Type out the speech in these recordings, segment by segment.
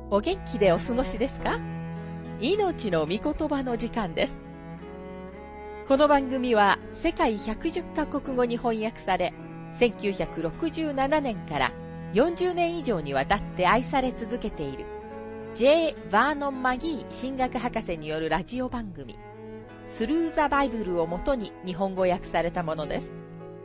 お元気でお過ごしですか？命の御言葉の時間です。この番組は世界110カ国語に翻訳され、1967年から40年以上にわたって愛され続けている J. バーノン・マギー神学博士によるラジオ番組スルー・ザ・バイブルをもとに日本語訳されたものです。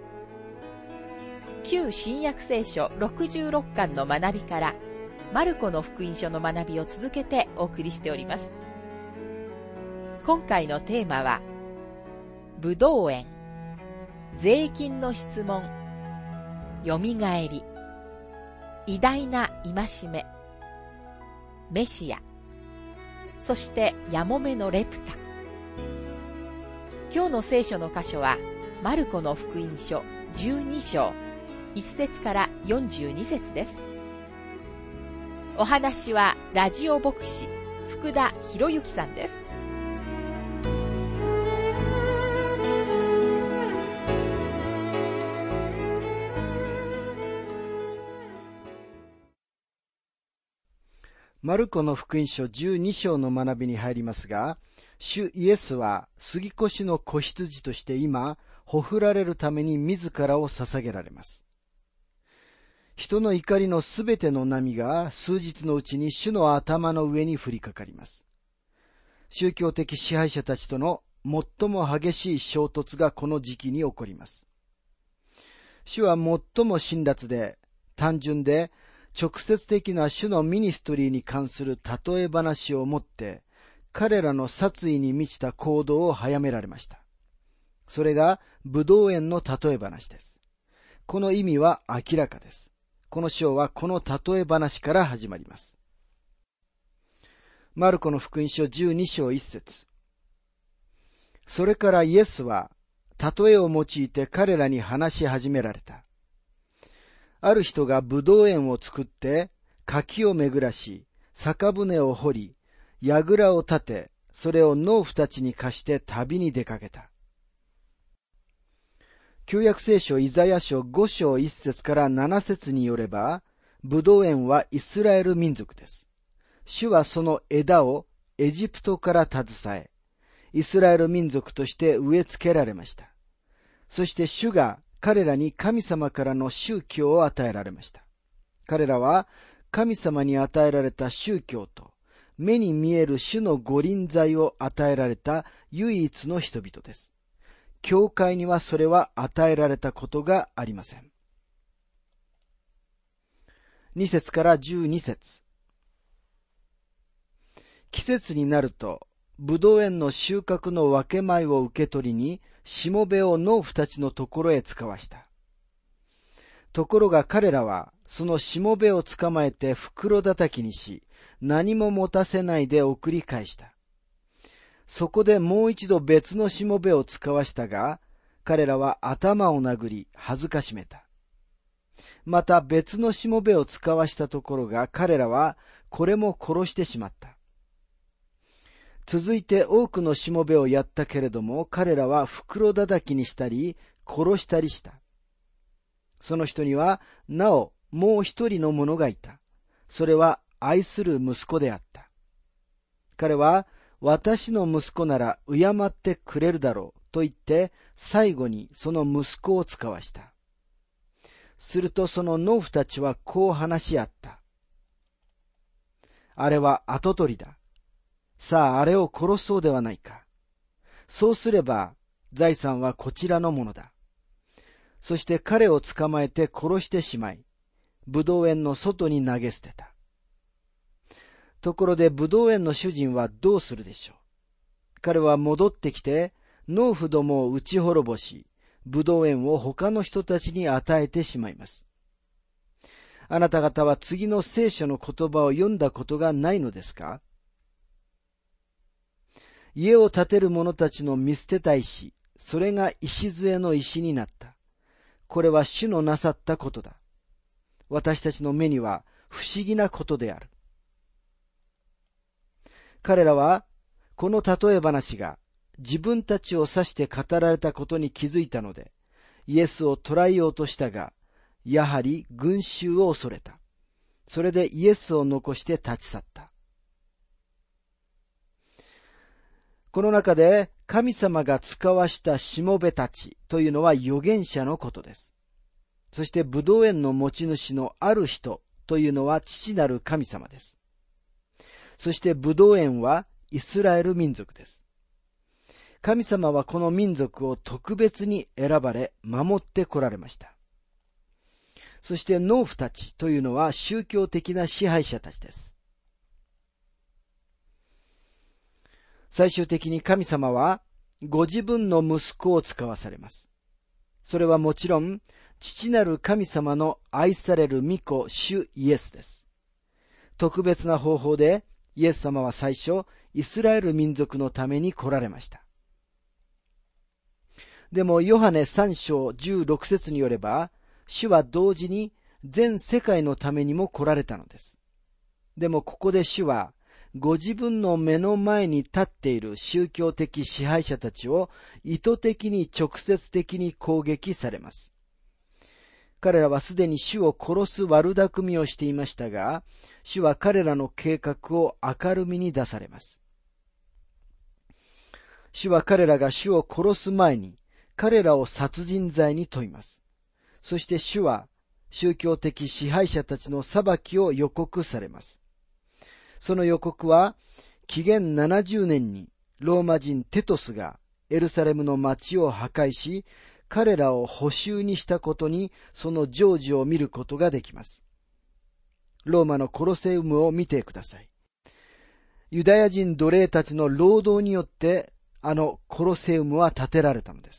旧新約聖書66巻の学びからマルコの福音書の学びを続けてお送りしております。今回のテーマはブドウ園、税金の質問、よみがえり、偉大な戒め、メシア、そしてやもめのレプタ。今日の聖書の箇所はマルコの福音書12章1節から42節です。お話はラジオ牧師福田博之さんです。 マルコの福音書12章の学びに入りますが、主イエスは杉越の子羊として今、ほふられるために自らを捧げられます。人の怒りのすべての波が数日のうちに主の頭の上に降りかかります。宗教的支配者たちとの最も激しい衝突がこの時期に起こります。主は最も辛辣で、単純で、直接的な主のミニストリーに関する例え話をもって、彼らの殺意に満ちた行動を早められました。それが、ブドウ園の例え話です。この意味は明らかです。この章はこの例え話から始まります。マルコの福音書12章1節。それからイエスは、例えを用いて彼らに話し始められた。ある人がブドウ園を作って、柿を巡らし、酒舟を掘り、櫓を立て、それを農夫たちに貸して旅に出かけた。旧約聖書イザヤ書5章1節から7節によれば、ブドウ園はイスラエル民族です。主はその枝をエジプトから携え、イスラエル民族として植え付けられました。そして主が彼らに神様からの宗教を与えられました。彼らは神様に与えられた宗教と目に見える主の御臨在を与えられた唯一の人々です。教会にはそれは与えられたことがありません。2節から12節。季節になると、ブドウ園の収穫の分け前を受け取りに、しもべを農夫たちのところへ使わした。ところが彼らは、そのしもべを捕まえて袋叩きにし、何も持たせないで送り返した。そこでもう一度別のしもべを使わしたが、彼らは頭を殴り、恥ずかしめた。また別のしもべを使わしたところが、彼らはこれも殺してしまった。続いて多くのしもべをやったけれども、彼らは袋叩きにしたり、殺したりした。その人には、なおもう一人の者がいた。それは愛する息子であった。彼は、私の息子なら敬ってくれるだろうと言って、最後にその息子を使わした。するとその農夫たちはこう話し合った。あれは跡取りだ。さあ、あれを殺そうではないか。そうすれば、財産はこちらのものだ。そして彼を捕まえて殺してしまい、ブドウ園の外に投げ捨てた。ところでブドウ園の主人はどうするでしょう。彼は戻ってきて、農夫どもを打ち滅ぼし、ブドウ園を他の人たちに与えてしまいます。あなた方は次の聖書の言葉を読んだことがないのですか？家を建てる者たちの見捨てた石、それが礎の石になった。これは主のなさったことだ。私たちの目には不思議なことである。彼らは、この例え話が自分たちを指して語られたことに気づいたので、イエスを捕らえようとしたが、やはり群衆を恐れた。それでイエスを残して立ち去った。 この中で神様が使わしたしもべたちというのは預言者のことです。そしてブドウ園の持ち主のある人というのは父なる神様です。そしてブドウ園はイスラエル民族です。神様はこの民族を特別に選ばれ守ってこられました。そして農夫たちというのは宗教的な支配者たちです。最終的に神様はご自分の息子を使わされます。それはもちろん父なる神様の愛される御子主イエスです。特別な方法でイエス様は最初イスラエル民族のために来られました。でもヨハネ3章16節によれば、主は同時に全世界のためにも来られたのです。でもここで主はご自分の目の前に立っている宗教的支配者たちを意図的に直接的に攻撃されます。彼らはすでに主を殺す悪巧みをしていましたが、主は彼らの計画を明るみに出されます。主は彼らが主を殺す前に彼らを殺人罪に問います。そして主は宗教的支配者たちの裁きを予告されます。その予告は紀元70年にローマ人テトスがエルサレムの町を破壊し、彼らを捕囚にしたことにその成就を見ることができます。ローマのコロセウムを見てください。ユダヤ人奴隷たちの労働によってあのコロセウムは建てられたのです。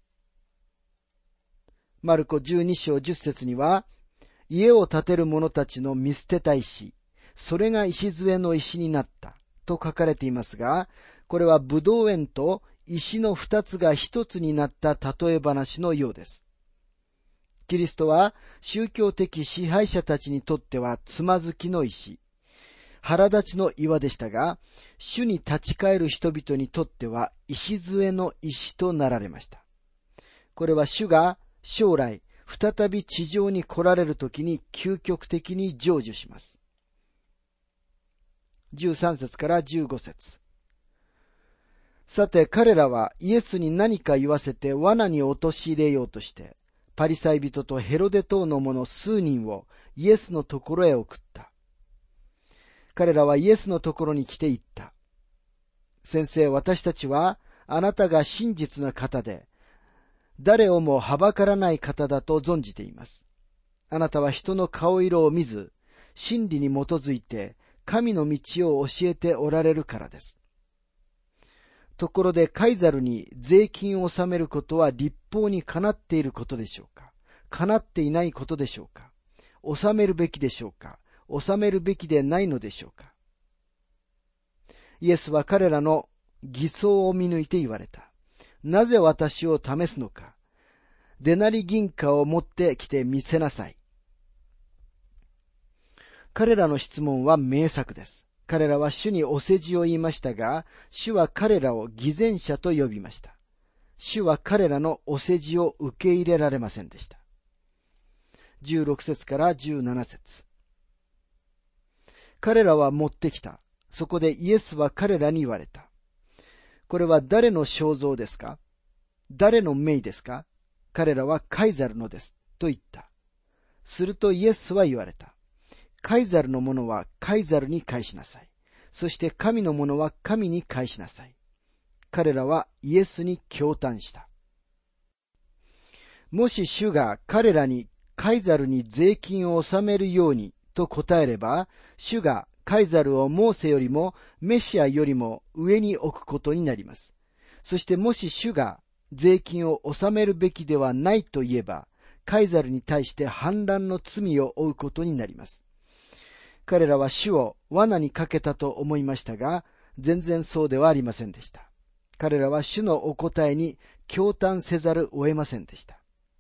マルコ12章10節には、家を建てる者たちの見捨てた石、それが礎の石になったと書かれていますが、これはブドウ園と石の二つが一つになった例え話のようです。キリストは宗教的支配者たちにとってはつまずきの石、腹立ちの岩でしたが、主に立ち返る人々にとっては礎の石となられました。これは主が将来再び地上に来られるときに究極的に成就します。13節から15節。さて彼らはイエスに何か言わせて罠に陥れようとして、パリサイ人とヘロデ等の者数人をイエスのところへ送った。彼らはイエスのところに来て言った。先生、私たちはあなたが真実な方で、誰をもはばからない方だと存じています。あなたは人の顔色を見ず、真理に基づいて神の道を教えておられるからです。ところでカイザルに税金を納めることは律法にかなっていることでしょうか？かなっていないことでしょうか？納めるべきでしょうか？納めるべきでないのでしょうか？イエスは彼らの偽装を見抜いて言われた。なぜ私を試すのか。デナリ銀貨を持ってきて見せなさい。彼らの質問は明確です。彼らは主にお世辞を言いましたが、主は彼らを偽善者と呼びました。主は彼らのお世辞を受け入れられませんでした。16節から17節。彼らは持ってきた。そこでイエスは彼らに言われた。これは誰の肖像ですか？誰の名ですか？彼らはカイザルのです。と言った。するとイエスは言われた。カイザルのものはカイザルに返しなさい。そして神のものは神に返しなさい。彼らはイエスに驚嘆した。もし主が彼らにカイザルに税金を納めるようにと答えれば、主がカイザルをモーセよりもメシアよりも上に置くことになります。そしてもし主が税金を納めるべきではないと言えば、カイザルに対して反乱の罪を負うことになります。彼らは主を罠にかけたと思いましたが、全然そうではありませんでした。彼らは主のお答えに驚嘆せざるを得ませんでした。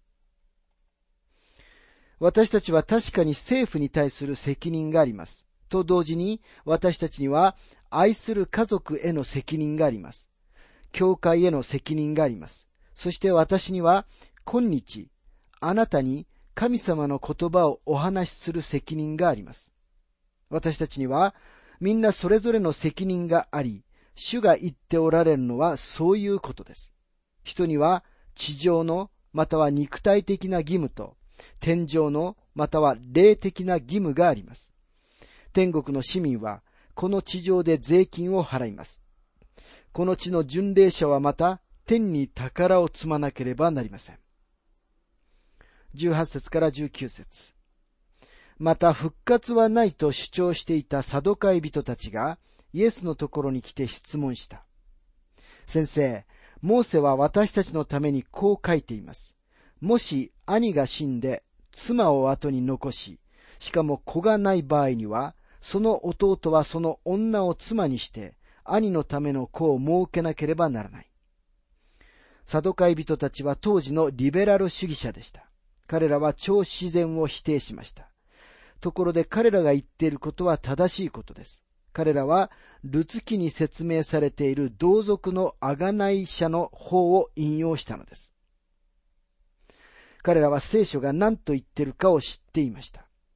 私たちは確かに政府に対する責任があります。と同時に私たちには愛する家族への責任があります。教会への責任があります。そして私には今日あなたに神様の言葉をお話しする責任があります。私たちにはみんなそれぞれの責任があり、 主が言っておられるのはそういうことです。人には地上のまたは肉体的な義務と、天上のまたは霊的な義務があります。天国の市民はこの地上で税金を払います。この地の巡礼者はまた天に宝を積まなければなりません。18節から19節。また復活はないと主張していたサドカイ人たちがイエスのところに来て質問した。先生、モーセは私たちのためにこう書いています。もし兄が死んで妻を後に残し、しかも子がない場合には、その弟はその女を妻にして兄のための子を設けなければならない。サドカイ人たちは当時のリベラル主義者でした。彼らは超自然を否定しました。ところで彼らが言っていることは正しいことです。彼らはルツ記に説明されている同族の贖い者の法を引用したのです。彼らは聖書が何と言っているかを知っていました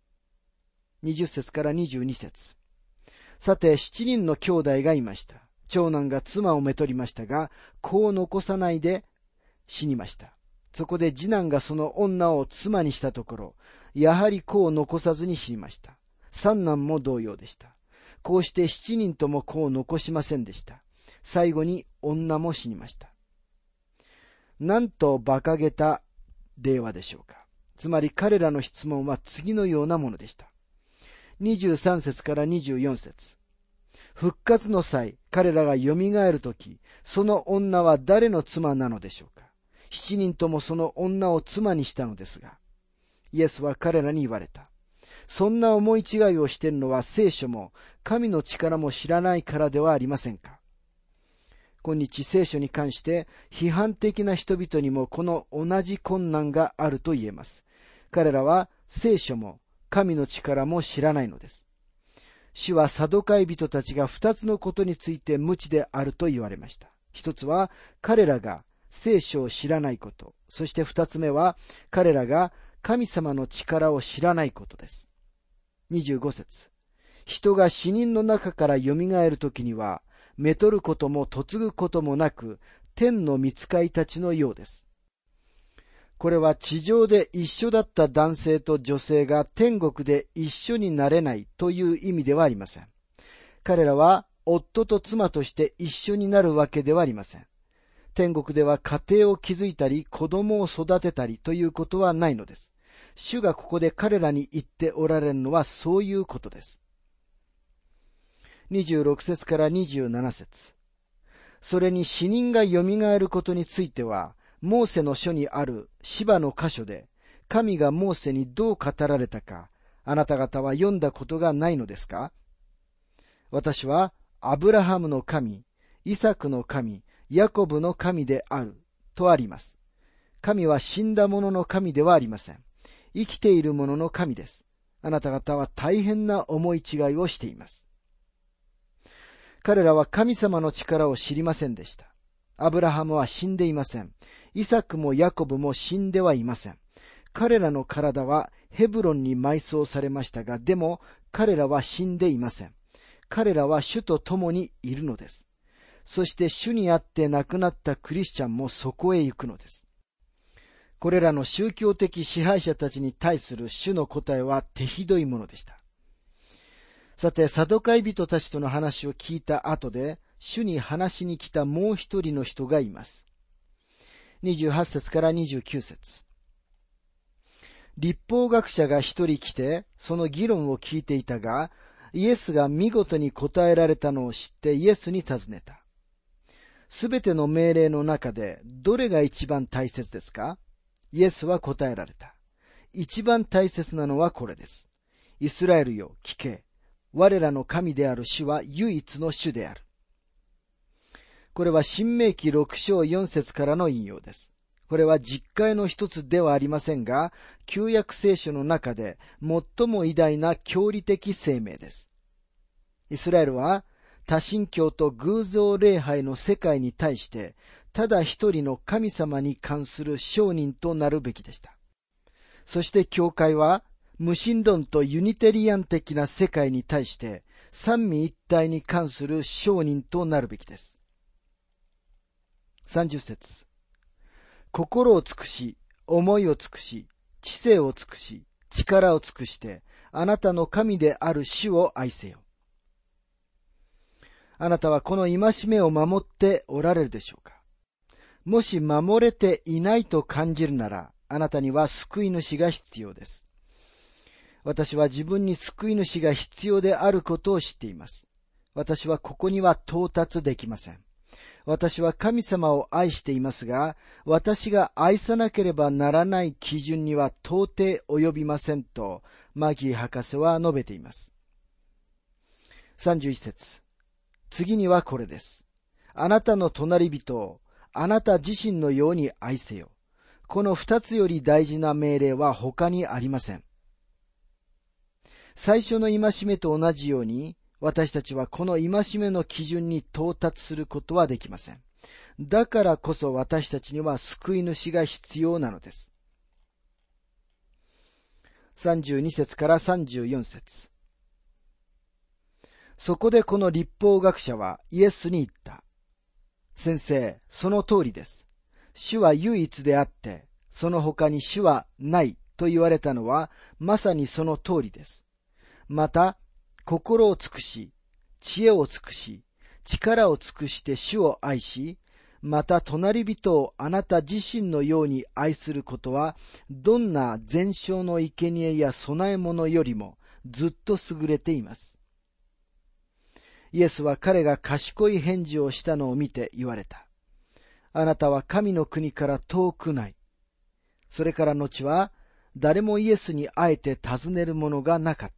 。20節から22節。さて、7人の兄弟がいました。長男が妻をめとりましたが、子を残さないで死にました。そこで次男がその女を妻にしたところ、やはり子を残さずに死にました。三男も同様でした。こうして7人とも子を残しませんでした。最後に女も死にました。なんと馬鹿げた例話でしょうか。つまり彼らの質問は次のようなものでした。23節から24節。復活の際、彼らが蘇るとき、その女は誰の妻なのでしょうか。7人ともその女を妻にしたのですが、イエスは彼らに言われた。そんな思い違いをしているのは聖書も神の力も知らないからではありませんか。今日聖書に関して批判的な人々にもこの同じ困難があると言えます。彼らは聖書も神の力も知らないのです。主はサドカイ人たちが二つのことについて無知であると言われました。一つは彼らが聖書を知らないこと。そして二つ目は彼らが神様の力を知らないことです。25節。人が死人の中から蘇るときには、めとることも嫁ぐこともなく、天の御使いたちのようです。これは地上で一緒だった男性と女性が天国で一緒になれないという意味ではありません。彼らは夫と妻として一緒になるわけではありません。天国では家庭を築いたり子供を育てたりということはないのです。主がここで彼らに言っておられるのはそういうことです。26節から27節。それに死人が蘇ることについては、モーセの書にある芝の箇所で、神がモーセにどう語られたか、あなた方は読んだことがないのですか？私はアブラハムの神、イサクの神、ヤコブの神である、とあります。神は死んだ者の神ではありません。生きている者の神です。あなた方は大変な思い違いをしています。彼らは神様の力を知りませんでした。アブラハムは死んでいません。イサクもヤコブも死んではいません。彼らの体はヘブロンに埋葬されましたが、でも彼らは死んでいません。彼らは主と共にいるのです。そして主にあって亡くなったクリスチャンもそこへ行くのです。これらの宗教的支配者たちに対する主の答えは手ひどいものでした。さて、サドカイ人たちとの話を聞いた後で、主に話しに来たもう一人の人がいます。28節から29節。律法学者が一人来て、その議論を聞いていたが、イエスが見事に答えられたのを知ってイエスに尋ねた。すべての命令の中でどれが一番大切ですか？イエスは答えられた。一番大切なのはこれです。イスラエルよ、聞け。我らの神である主は唯一の主である。これは申命記6章4節からの引用です。これは実会の一つではありませんが、旧約聖書の中で最も偉大な教理的声明です。イスラエルは多神教と偶像礼拝の世界に対して、ただ一人の神様に関する証人となるべきでした。そして教会は無神論とユニテリアン的な世界に対して、 三位一体に関する証人となるべきです。30節。心を尽くし、思いを尽くし、知性を尽くし、力を尽くして、あなたの神である主を愛せよ。あなたはこの戒めを守っておられるでしょうか。もし守れていないと感じるなら、あなたには救い主が必要です。私は自分に救い主が必要であることを知っています。私はここには到達できません。私は神様を愛していますが、私が愛さなければならない基準には到底及びませんと、マギー博士は述べています。31節。次にはこれです。あなたの隣人をあなた自身のように愛せよ。この二つより大事な命令は他にありません。最初の戒めと同じように、私たちはこの戒めの基準に到達することはできません。だからこそ私たちには救い主が必要なのです。32節から34節。そこでこの律法学者はイエスに言った。先生、その通りです。主は唯一であって、その他に主はないと言われたのはまさにその通りです。また、心を尽くし、知恵を尽くし、力を尽くして主を愛し、また隣人をあなた自身のように愛することは、どんな全焼の生贄や供え物よりもずっと優れています。イエスは彼が賢い返事をしたのを見て言われた。あなたは神の国から遠くない。それから後は、誰もイエスにあえて尋ねるものがなかった。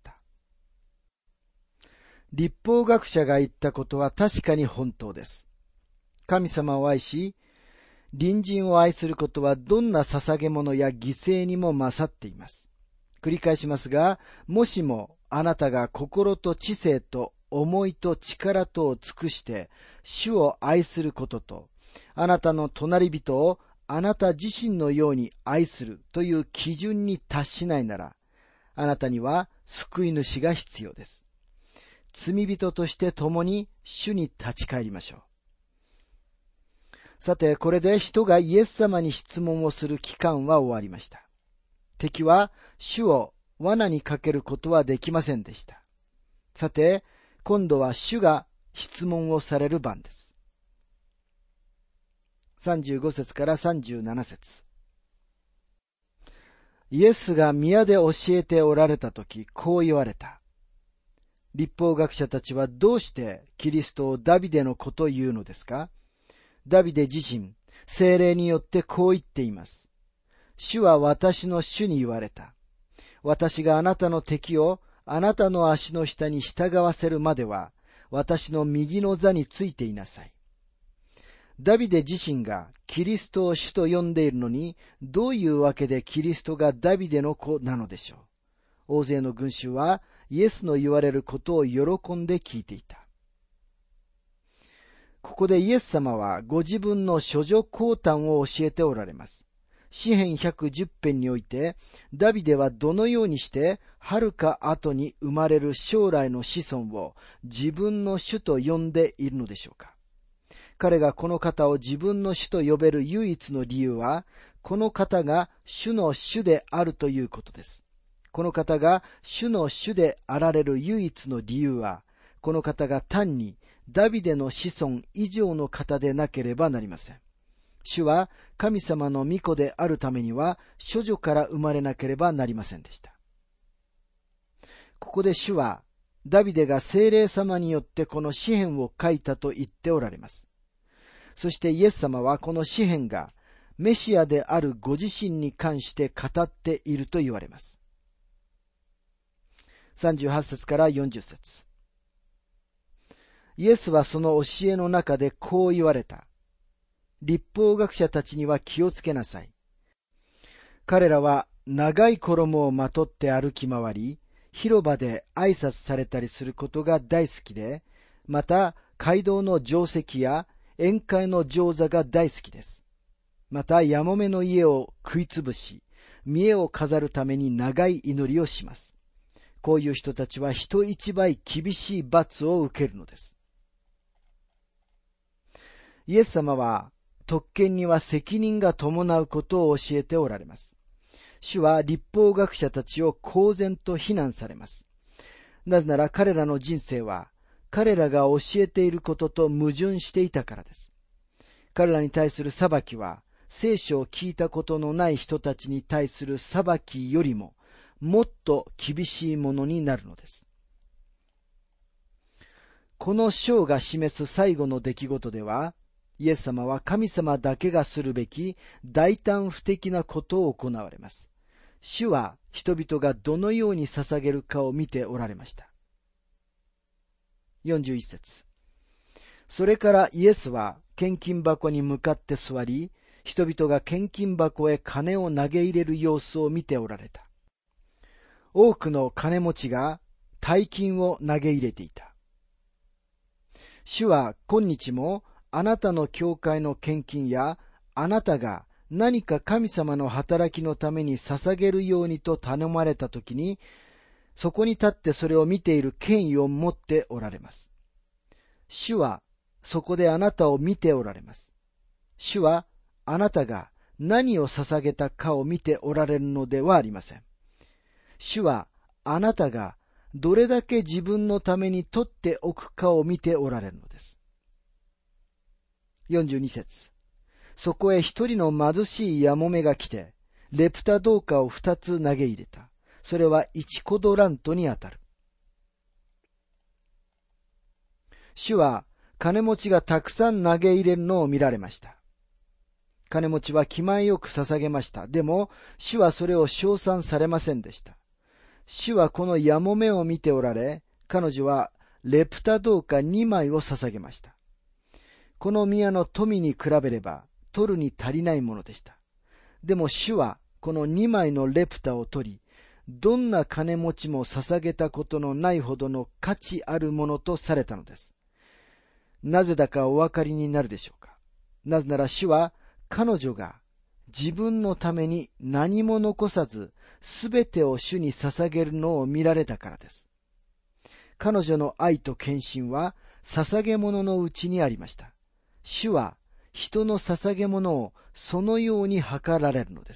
律法学者が言ったことは確かに本当です。神様を愛し、隣人を愛することはどんな捧げ物や犠牲にも勝っています。繰り返しますが、もしもあなたが心と知性と思いと力とを尽くして主を愛することと、あなたの隣人をあなた自身のように愛するという基準に達しないなら、あなたには救い主が必要です。罪人として共に主に立ち返りましょう。さて、これで人がイエス様に質問をする期間は終わりました。敵は主を罠にかけることはできませんでした。さて、今度は主が質問をされる番です。35節から37節。イエスが宮で教えておられたとき、こう言われた。律法学者たちはどうしてキリストをダビデの子というのですか？ダビデ自身、聖霊によってこう言っています。主は私の主に言われた。私があなたの敵をあなたの足の下に従わせるまでは、私の右の座についていなさい。ダビデ自身がキリストを主と呼んでいるのに、どういうわけでキリストがダビデの子なのでしょう。大勢の群衆はイエスの言われることを喜んで聞いていた。ここでイエス様はご自分の処女降誕を教えておられます。詩編110編において、ダビデはどのようにして遥か後に生まれる将来の子孫を自分の主と呼んでいるのでしょうか。彼がこの方を自分の主と呼べる唯一の理由は、この方が主の主であるということです。この方が主の主であられる唯一の理由は、この方が単にダビデの子孫以上の方でなければなりません。主は神様の御子であるためには、処女から生まれなければなりませんでした。ここで主は、ダビデが聖霊様によってこの詩編を書いたと言っておられます。そしてイエス様はこの詩編がメシアであるご自身に関して語っていると言われます。38節から40節。イエスはその教えの中でこう言われた。律法学者たちには気をつけなさい。彼らは長い衣をまとって歩き回り、広場で挨拶されたりすることが大好きで、また街道の定石や宴会の上座が大好きです。またやもめの家を食いつぶし、見栄を飾るために長い祈りをします。 こういう人たちは人一倍厳しい罰を受けるのです。イエス様は特権には責任が伴うことを教えておられます。主は律法学者たちを公然と非難されます。なぜなら彼らの人生は彼らが教えていることと矛盾していたからです。彼らに対する裁きは聖書を聞いたことのない人たちに対する裁きよりももっと厳しいものになるのです。この章が示す最後の出来事では、イエス様は神様だけがするべき大胆不敵なことを行われます。主は人々がどのように捧げるかを見ておられました。41節。それからイエスは献金箱に向かって座り、人々が献金箱へ金を投げ入れる様子を見ておられた。多くの金持ちが大金を投げ入れていた。主は今日もあなたの教会の献金やあなたが何か神様の働きのために捧げるようにと頼まれたときに、そこに立ってそれを見ている権威を持っておられます。主はそこであなたを見ておられます。主はあなたが何を捧げたかを見ておられるのではありません。主はあなたがどれだけ自分のために取っておくかを見ておられるのです。42節。そこへ一人の貧しいやもめが来て、レプタ銅貨を2つ投げ入れた。それは1コドラントにあたる。主は金持ちがたくさん投げ入れるのを見られました。金持ちは気前よく捧げました。でも、主はそれを称賛されませんでした。主はこのやもめを見ておられ、彼女はレプタ銅貨2枚を捧げました。この宮の富に比べれば、取るに足りないものでした。でも主はこの2枚のレプタを取り、どんな金持ちも捧げたことのないほどの価値あるものとされたのです。なぜだかお分かりになるでしょうか。なぜなら主は彼女が自分のために何も残さずすべてを主に捧げるのを見られたからです。彼女の愛と献身は捧げ物のうちにありました。主は人の捧げ物をそのように計られるのです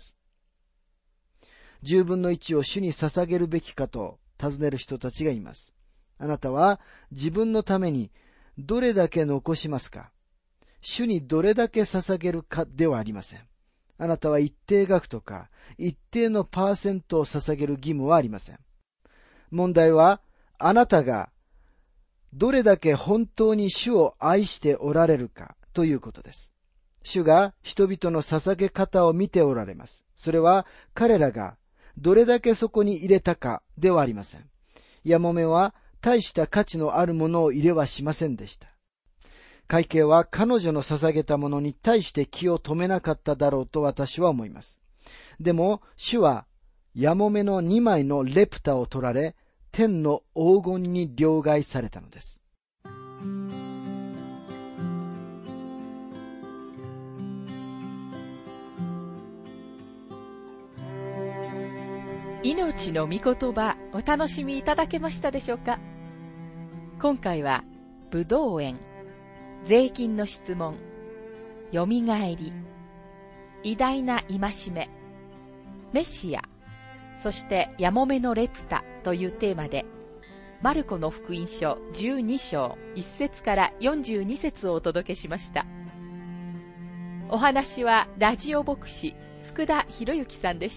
。10分の1を主に捧げるべきかと尋ねる人たちがいます。あなたは自分のためにどれだけ残しますか？主にどれだけ捧げるかではありません。あなたは一定額とか一定のパーセントを捧げる義務はありません。問題はあなたがどれだけ本当に主を愛しておられるかということです。主が人々の捧げ方を見ておられます。それは彼らがどれだけそこに入れたかではありません。やもめは大した価値のあるものを入れはしませんでした。会計は彼女の捧げたものに対して気を止めなかっただろうと私は思います。でも主はやもめの2枚のレプタを取られ、天の黄金に両替されたのです。 命の御言葉、お楽しみいただけましたでしょうか。今回はぶどう園、税金の質問、よみがえり、偉大な戒め、メシア、そしてやもめのレプタというテーマで、マルコの福音書12章1節から42節をお届けしました。お話はラジオ牧師福田博之さんでした。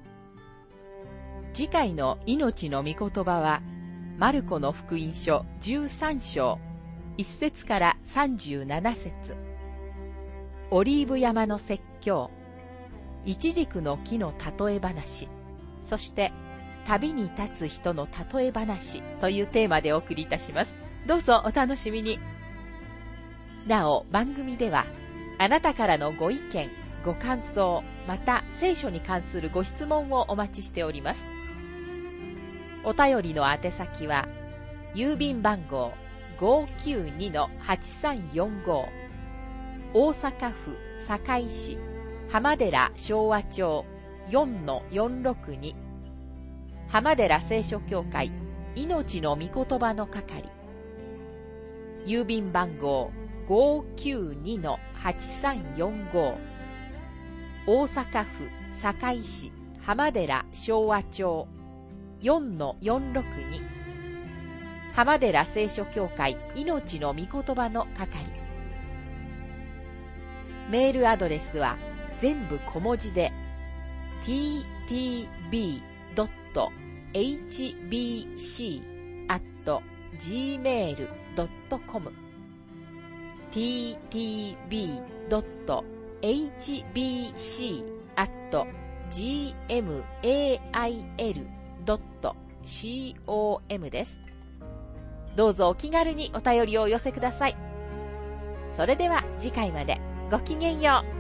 次回の命の御言葉は、マルコの福音書13章1節から37節、オリーブ山の説教、イチジクの木の例え話、そして旅に立つ人の例え話というテーマでお送りいたします。どうぞお楽しみに。なお、番組ではあなたからのご意見、ご感想、また聖書に関するご質問をお待ちしております。お便りの宛先は、郵便番号 592-8345、大阪府堺市浜寺昭和町 4-462、 浜寺聖書協会命の御言葉の係、郵便番号 592-8345、 大阪府堺市浜寺昭和町 4-462、 浜寺聖書協会命の御言葉の係。メールアドレスは全部小文字で ttb.hbc@gmail.com ttb.hbc@gmail.com です。どうぞお気軽にお便りをお寄せください。それでは次回までごきげんよう。